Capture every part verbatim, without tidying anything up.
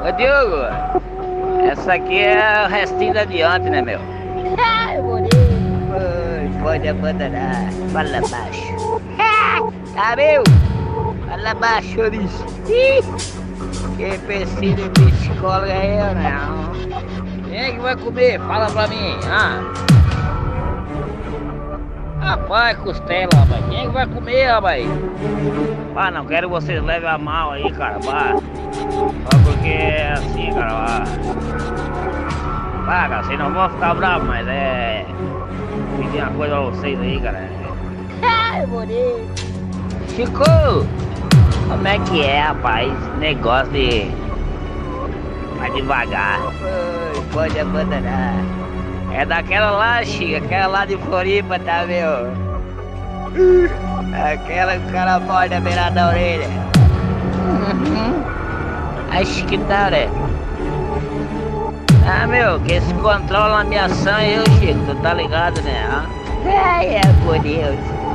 Ô Diogo, essa aqui é o restinho da de ontem, né, meu? Ai, bonito. Pode abandonar. Fala baixo. Tá, meu? Fala baixo, Ouriço. Quem precisa de psicólogo é eu, não. Quem é que vai comer? Fala pra mim. Ah. Rapaz, costela, rapaz. Quem é que vai comer, rapaz? Ah, não quero que vocês levem a mal aí, cara. Pá. Só porque é assim, cara. Pá, pá, cara, vocês não vão ficar bravos, mas é... pedir uma coisa pra vocês aí, cara. Ai, bonito. Chico, como é que é, rapaz? Negócio de... vai devagar. Oi, pode abandonar. É daquela lá, Chico, aquela lá de Floripa, tá, meu? Aquela que o cara morde a beirada da orelha. Uhum. Acho que tá, né? Ah, meu, quem se controla na minha ação é eu, Chico, tu tá ligado, né? Ai, é por Deus.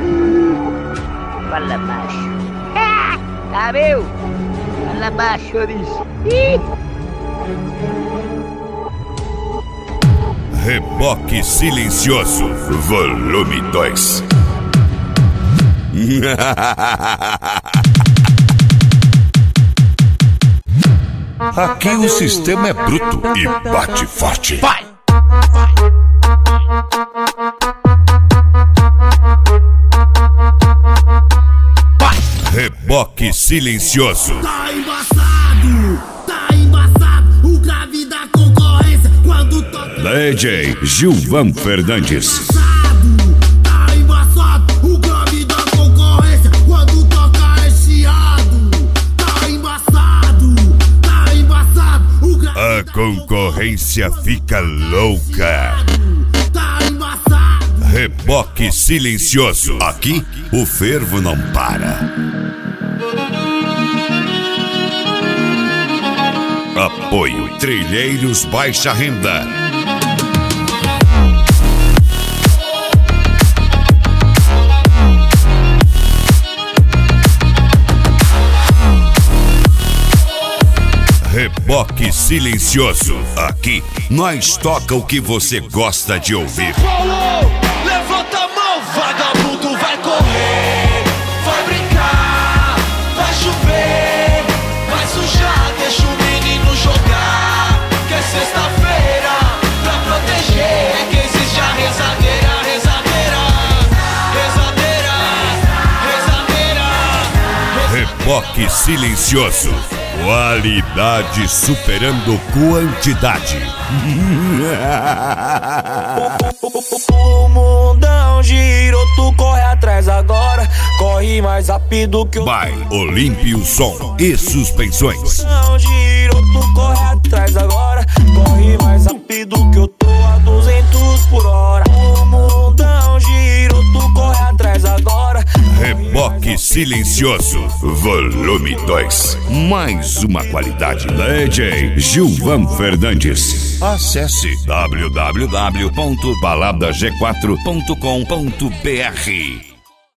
Fala baixo. Tá, meu? Fala baixo, Ouriço. Reboque Silencioso, volume dois. Aqui o sistema é bruto e bate forte. Vai! Reboque Silencioso. Tá embaçado, tá embaçado. O grave da concorrência quando toca. D J Gilvan Fernandes. Tá embaçado. O grave da concorrência quando toca é chiado. Tá embaçado, tá embaçado. O grave A concorrência fica louca. tá embaçado. Reboque Silencioso. Aqui o fervo não para. Apoio Trilheiros Baixa Renda. Reboque Silencioso. Aqui nós toca o que você gosta de ouvir. Paulo, levanta a mão, vagabundo vai correr, vai brincar, vai chover, vai sujar, deixa o menino jogar, que é sexta-feira, pra proteger, é que existe a rezadeira, rezadeira, rezadeira, rezadeira. Reboque Silencioso. Qualidade superando quantidade. O mundão girou, tu corre atrás agora. Corre mais rápido que o By Olímpio Som e Suspensões. mundão girou, tu corre atrás agora. Corre mais rápido que eu tô a duzentos por hora. O mundão girou, tu corre atrás agora. Reboque Silencioso, volume dois. Mais uma qualidade. D J Gilvan Fernandes. Acesse w w w ponto balada g quatro ponto com ponto b r.